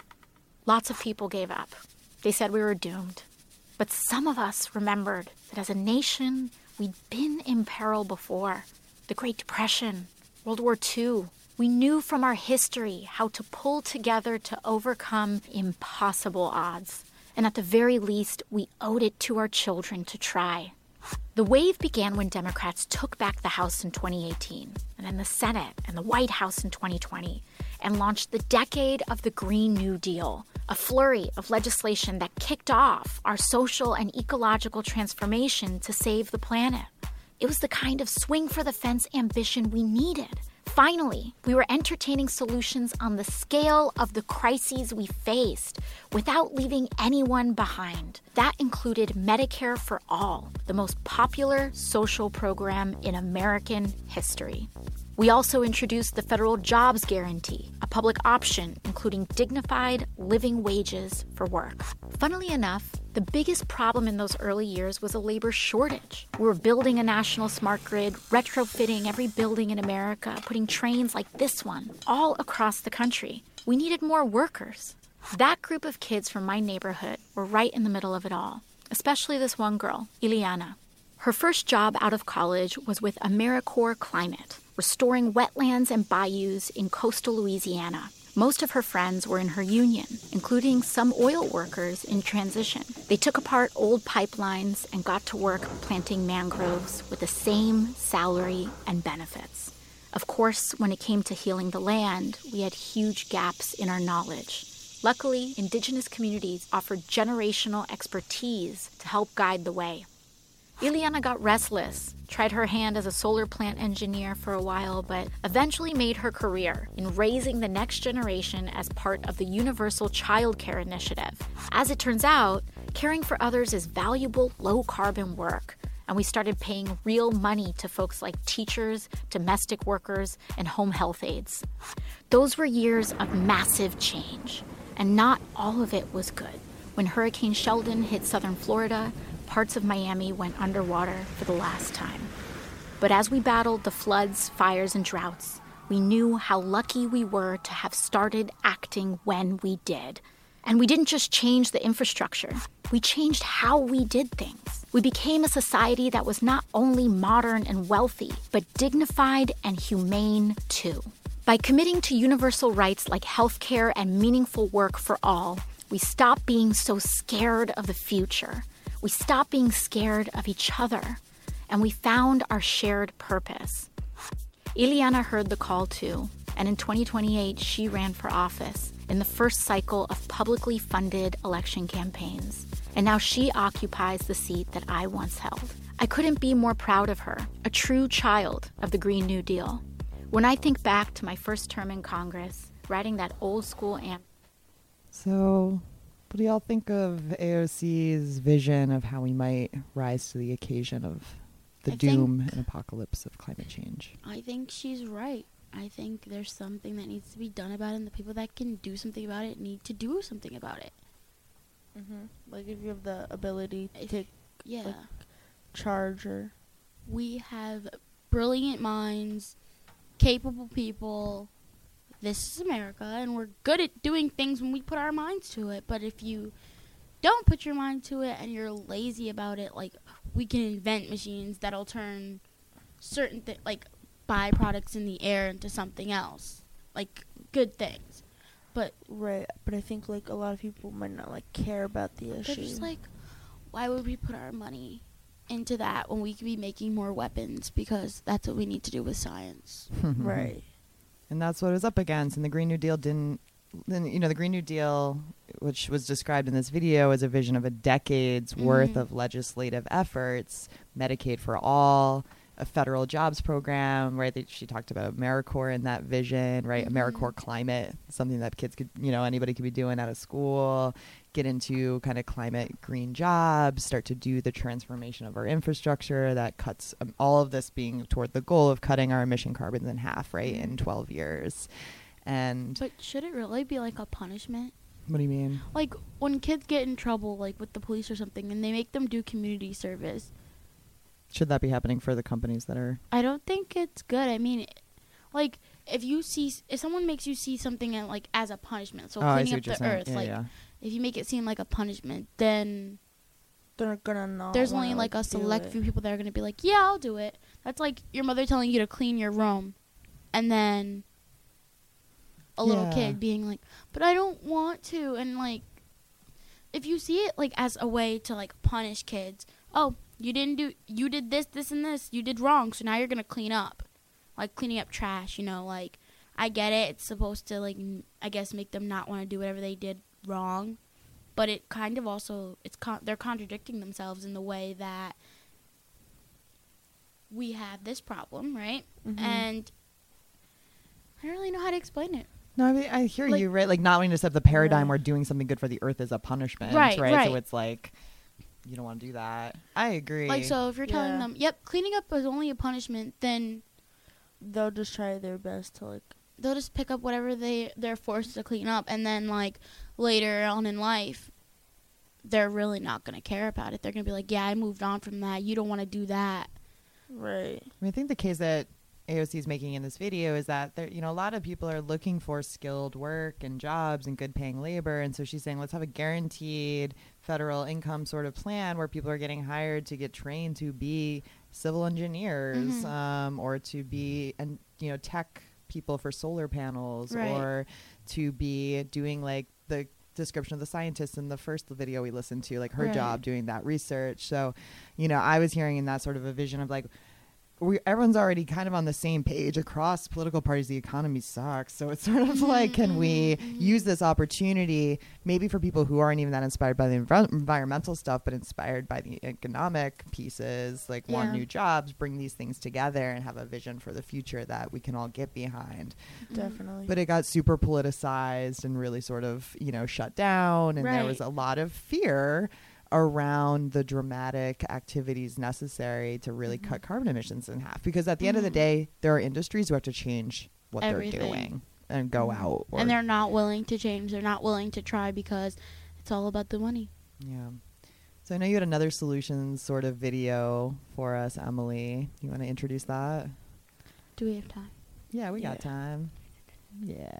Lots of people gave up. They said we were doomed. But some of us remembered that as a nation, we'd been in peril before. The Great Depression, World War Two. We knew from our history how to pull together to overcome impossible odds. And at the very least, we owed it to our children to try. The wave began when Democrats took back the House in twenty eighteen, and then the Senate and the White House in twenty twenty, and launched the decade of the Green New Deal, a flurry of legislation that kicked off our social and ecological transformation to save the planet. It was the kind of swing-for-the-fence ambition we needed. Finally, we were entertaining solutions on the scale of the crises we faced without leaving anyone behind. That included Medicare for All, the most popular social program in American history. We also introduced the Federal Jobs Guarantee, a public option including dignified living wages for work. Funnily enough, the biggest problem in those early years was a labor shortage. We were building a national smart grid, retrofitting every building in America, putting trains like this one all across the country. We needed more workers. That group of kids from my neighborhood were right in the middle of it all, especially this one girl, Ileana. Her first job out of college was with AmeriCorps Climate, restoring wetlands and bayous in coastal Louisiana. Most of her friends were in her union, including some oil workers in transition. They took apart old pipelines and got to work planting mangroves with the same salary and benefits. Of course, when it came to healing the land, we had huge gaps in our knowledge. Luckily, indigenous communities offered generational expertise to help guide the way. Ileana got restless, tried her hand as a solar plant engineer for a while, but eventually made her career in raising the next generation as part of the Universal Child Care Initiative. As it turns out, caring for others is valuable, low-carbon work, and we started paying real money to folks like teachers, domestic workers, and home health aides. Those were years of massive change, and not all of it was good. When Hurricane Sheldon hit southern Florida, parts of Miami went underwater for the last time. But as we battled the floods, fires, and droughts, we knew how lucky we were to have started acting when we did. And we didn't just change the infrastructure, we changed how we did things. We became a society that was not only modern and wealthy, but dignified and humane too. By committing to universal rights like healthcare and meaningful work for all, we stopped being so scared of the future. We stopped being scared of each other, and we found our shared purpose. Ileana heard the call too, and in twenty twenty-eight, she ran for office in the first cycle of publicly funded election campaigns. And now she occupies the seat that I once held. I couldn't be more proud of her, a true child of the Green New Deal. When I think back to my first term in Congress, writing that old school anthem. So, what do y'all think of A O C's vision of how we might rise to the occasion of the I doom and apocalypse of climate change? I think she's right. I think there's something that needs to be done about it, and the people that can do something about it need to do something about it. Mm-hmm. Like if you have the ability to take Yeah. like, charge or... We have brilliant minds, capable people. This is America, and we're good at doing things when we put our minds to it. But if you don't put your mind to it and you're lazy about it, like, we can invent machines that'll turn certain thi- like byproducts in the air into something else, like good things. But Right, but I think like a lot of people might not like care about the issue. they're just like, why would we put our money into that when we could be making more weapons? Because that's what we need to do with science. Right. And that's what it was up against. And the Green New Deal didn't, then, you know, the Green New Deal, which was described in this video as a vision of a decade's Mhm. worth of legislative efforts, Medicaid for all, a federal jobs program, right? That she talked about AmeriCorps in that vision, right? Mhm. AmeriCorps climate, something that kids could, you know, anybody could be doing out of school, get into kind of climate green jobs, start to do the transformation of our infrastructure that cuts um, all of this being toward the goal of cutting our emission carbons in half, right? In twelve years. And But should it really be like a punishment? what do you mean? Like when kids get in trouble, like with the police or something, and they make them do community service, Should that be happening for the companies that are? I don't think it's good. I mean, like if you see, if someone makes you see something uh, like as a punishment, so Oh, I cleaning see up what you're the saying. earth, Yeah, like yeah. if you make it seem like a punishment, then They're gonna not there's wanna, only like a do select it. few people that are gonna be like, yeah, I'll do it. That's like your mother telling you to clean your room, and then a little Yeah. kid being like, but I don't want to. And like, if you see it like as a way to like punish kids, oh, you didn't do, you did this, this, and this, you did wrong, so now you're gonna clean up, like cleaning up trash. You know, like I get it. It's supposed to like, m- I guess, make them not want to do whatever they did wrong, but it kind of also it's con- they're contradicting themselves in the way that we have this problem, right? Mhm. And I don't really know how to explain it. No, I mean, I hear Like- you, right? Like not wanting to set the paradigm Right. where doing something good for the earth is a punishment, Right, right? So right. it's like you don't want to do that. I agree. Like, so if you're telling Yeah. them, yep, cleaning up is only a punishment, then They'll just try their best to like. they'll just pick up whatever they, they're forced to clean up. And then, like, later on in life, they're really not going to care about it. They're going to be like, yeah, I moved on from that. You don't want to do that. Right. I mean, I think the case that A O C is making in this video is that there, you know, a lot of people are looking for skilled work and jobs and good paying labor. And so she's saying, let's have a guaranteed federal income sort of plan where people are getting hired to get trained to be civil engineers, Mhm. um, or to be, and you know, tech people for solar panels, Right. or to be doing like the description of the scientists in the first video we listened to, like her Right. job doing that research. So, you know, I was hearing in that sort of a vision of like, we everyone's already kind of on the same page across political parties. The economy sucks, so it's sort of like, can we use this opportunity, maybe for people who aren't even that inspired by the env- environmental stuff, but inspired by the economic pieces, like want Yeah. new jobs, bring these things together and have a vision for the future that we can all get behind. Definitely. But it got super politicized and really sort of, you know, shut down, and there was Right. a lot of fear around the dramatic activities necessary to really Mm-hmm. cut carbon emissions in half. Because at the end of the day, there are industries who have to change what Everything. they're doing and go out. Or, And they're not willing to change. They're not willing to try because it's all about the money. yeah. So I know you had another solutions sort of video for us, Emily. You want to introduce that? Do we have time? Yeah, we got Yeah. time. Yeah.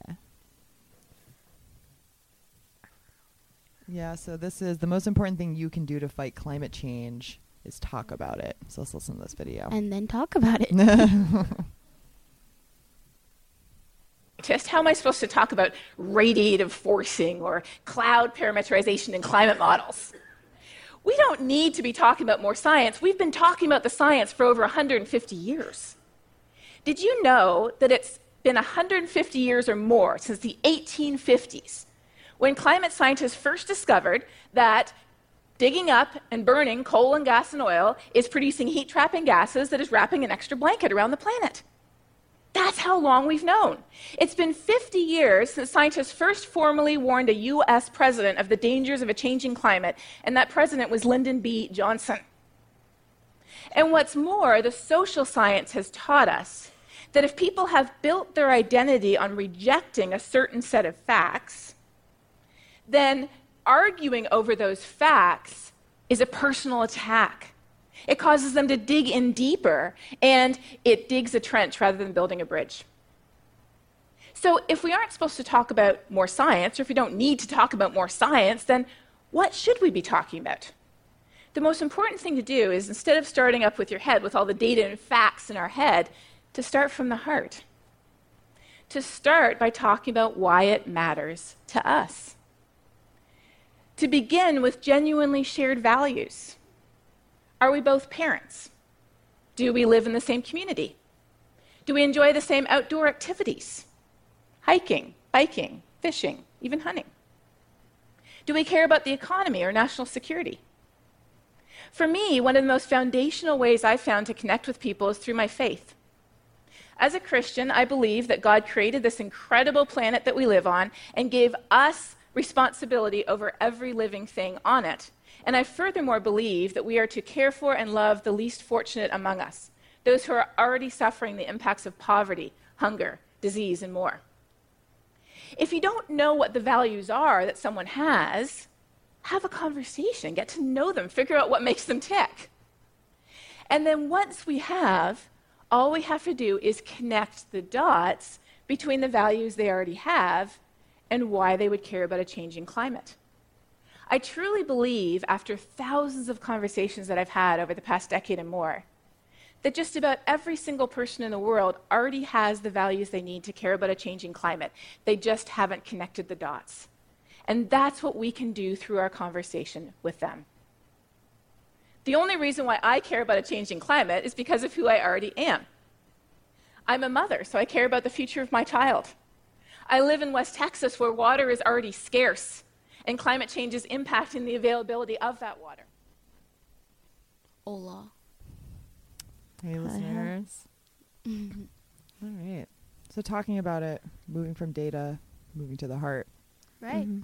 Yeah, so this is the most important thing you can do to fight climate change is talk about it. So let's listen to this video. And then talk about it. Just how am I supposed to talk about radiative forcing or cloud parameterization in climate models? We don't need to be talking about more science. We've been talking about the science for over one hundred fifty years. Did you know that it's been one hundred fifty years or more since the eighteen fifties when climate scientists first discovered that digging up and burning coal and gas and oil is producing heat-trapping gases that is wrapping an extra blanket around the planet? That's how long we've known. It's been fifty years since scientists first formally warned a U S president of the dangers of a changing climate, and that president was Lyndon B. Johnson. And what's more, the social science has taught us that if people have built their identity on rejecting a certain set of facts, then arguing over those facts is a personal attack. It causes them to dig in deeper, and it digs a trench rather than building a bridge. So if we aren't supposed to talk about more science, or if we don't need to talk about more science, then what should we be talking about? The most important thing to do is, instead of starting up with your head, with all the data and facts in our head, to start from the heart. To start by talking about why it matters to us. To begin with genuinely shared values. Are we both parents? Do we live in the same community? Do we enjoy the same outdoor activities? Hiking, biking, fishing, even hunting? Do we care about the economy or national security? For me, one of the most foundational ways I've found to connect with people is through my faith. As a Christian, I believe that God created this incredible planet that we live on and gave us responsibility over every living thing on it. And I furthermore believe that we are to care for and love the least fortunate among us, those who are already suffering the impacts of poverty, hunger, disease, and more. If you don't know what the values are that someone has, have a conversation, get to know them, figure out what makes them tick. And then once we have, all we have to do is connect the dots between the values they already have and why they would care about a changing climate. I truly believe, after thousands of conversations that I've had over the past decade and more, that just about every single person in the world already has the values they need to care about a changing climate. They just haven't connected the dots. And that's what we can do through our conversation with them. The only reason why I care about a changing climate is because of who I already am. I'm a mother, so I care about the future of my child. I live in West Texas, where water is already scarce, and climate change is impacting the availability of that water. Hola. Hey, listeners. Mhm. All right. So talking about it, moving from data, moving to the heart. Right. Mhm.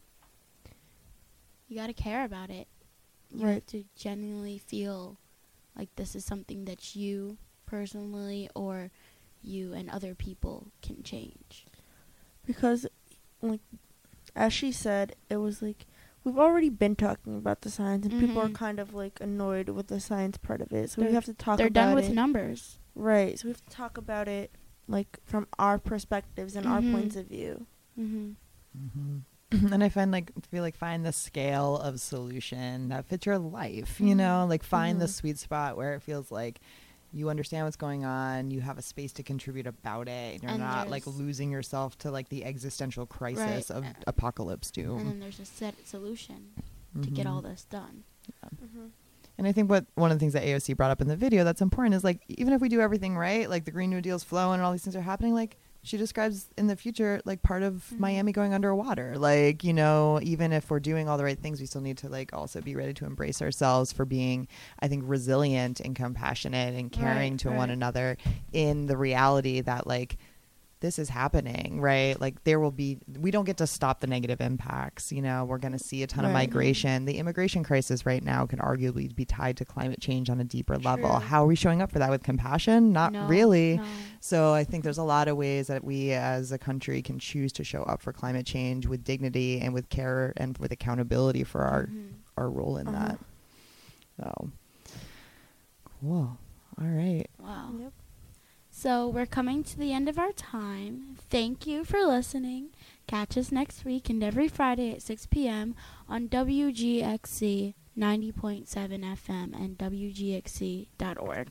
You got to care about it. You Right. have to genuinely feel like this is something that you personally or you and other people can change. Because, like, as she said, it was like, we've already been talking about the science, and people are Mhm. kind of, like, annoyed with the science part of it. So They're- we have to talk they're about done it. with numbers. Right. So we have to talk about it, like, from our perspectives and our Mhm. points of view. Mm-hmm. Mm-hmm. And I find like feel like find the scale of solution that fits your life, you Mhm. know, like find the Mhm. sweet spot where it feels like you understand what's going on, you have a space to contribute about it, and you're And not like there's- losing yourself to like the existential crisis Right. of Uh, apocalypse And doom. then there's a set solution to get Mhm. all this done. Mm-hmm. And I think what one of the things that A O C brought up in the video that's important is like even if we do everything right, like the Green New Deal's flowing and all these things are happening, like she describes in the future like part of Mhm. Miami going underwater. Like, you know, even if we're doing all the right things, we still need to like also be ready to embrace ourselves for being, I think, resilient and compassionate and caring Right, to one right. another in the reality that like this is happening, right? Like there will be, we don't get to stop the negative impacts. You know, we're going to see a ton of Right. migration. The immigration crisis right now can arguably be tied to climate change on a deeper level. True. How are we showing up for that with compassion? Not No, really. no. So I think there's a lot of ways that we as a country can choose to show up for climate change with dignity and with care and with accountability for our, Mhm. our role in Uh-huh. that. So cool. All right. Wow. Yep. So we're coming to the end of our time. Thank you for listening. Catch us next week and every Friday at six p.m. on W G X C ninety point seven F M and W G X C dot org.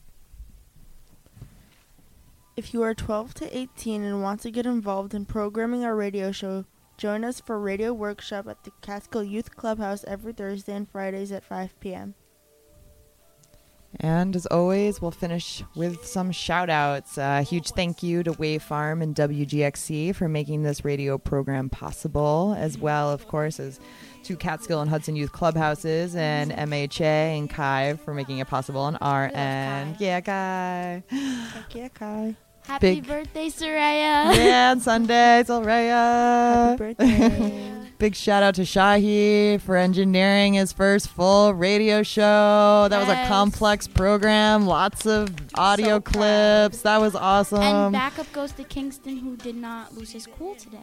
If you are twelve to eighteen and want to get involved in programming our radio show, join us for radio workshop at the Catskill Youth Clubhouse every Thursday and Fridays at five p.m. And as always, we'll finish with some shout-outs. A uh, huge thank you to Wave Farm and W G X C for making this radio program possible, as well, of course, as to Catskill and Hudson Youth Clubhouses and M H A and Kai for making it possible on our end. Yeah, Kai. Heck yeah, Kai. Happy Big- birthday, Soraya. Yeah, on Sunday, Soraya. Happy birthday. Big shout out to Shahi for engineering his first full radio show. That was a Yes. complex program, lots of audio So proud. clips. That was awesome. And backup goes to Kingston, who did not lose his cool today.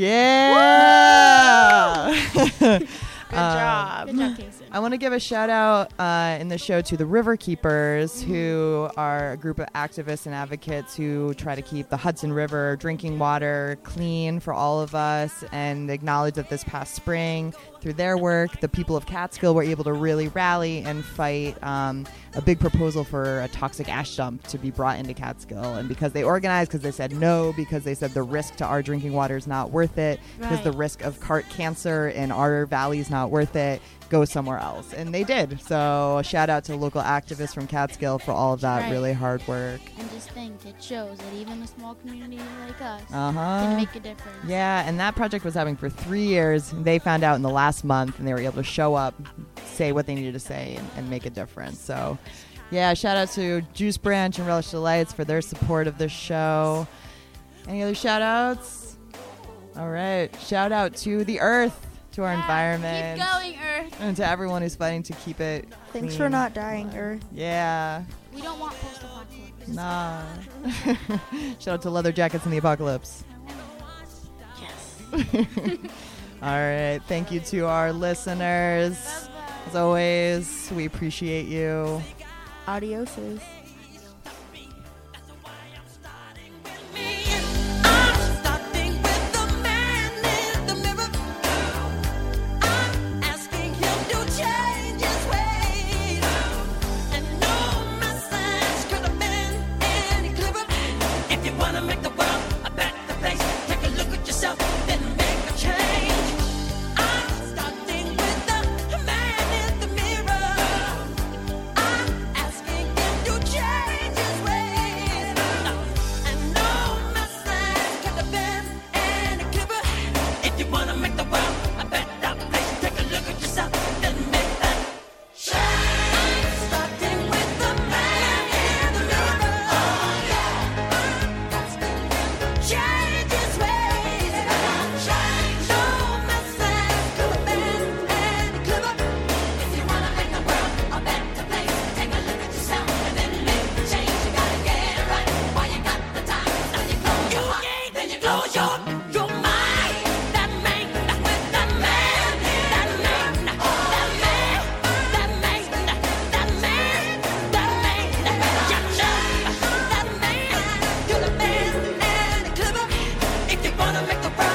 Yeah. Good Um, job. Good job, Kingston. I want to give a shout out uh, in the show to the River Keepers, who are a group of activists and advocates who try to keep the Hudson River drinking water clean for all of us, and acknowledge that this past spring, through their work, the people of Catskill were able to really rally and fight um, a big proposal for a toxic ash dump to be brought into Catskill. And because they organized, because they said no, because they said the risk to our drinking water is not worth it, because Right. the risk of cart cancer in our valley is not worth it, go somewhere else. And they did. So a shout out to local activists from Catskill for all of that Right. really hard work. And just think, it shows that even a small community like us Uh-huh. can make a difference. Yeah, and that project was happening for three years. They found out in the last month, and they were able to show up, say what they needed to say, and, and make a difference. So, yeah, shout out to Juice Branch and Relish Delights for their support of this show. Any other shout outs? All right. Shout out to the earth, to our Yeah, environment, Keep going, Earth. and to everyone who's fighting to keep it Thanks clean. for not dying, Earth. Yeah. We don't want post-apocalypse. Nah. Shout out to Leather Jackets in the Apocalypse. Yes. All right. Thank you to our listeners. As always, we appreciate you. Adioses. Wanna make the world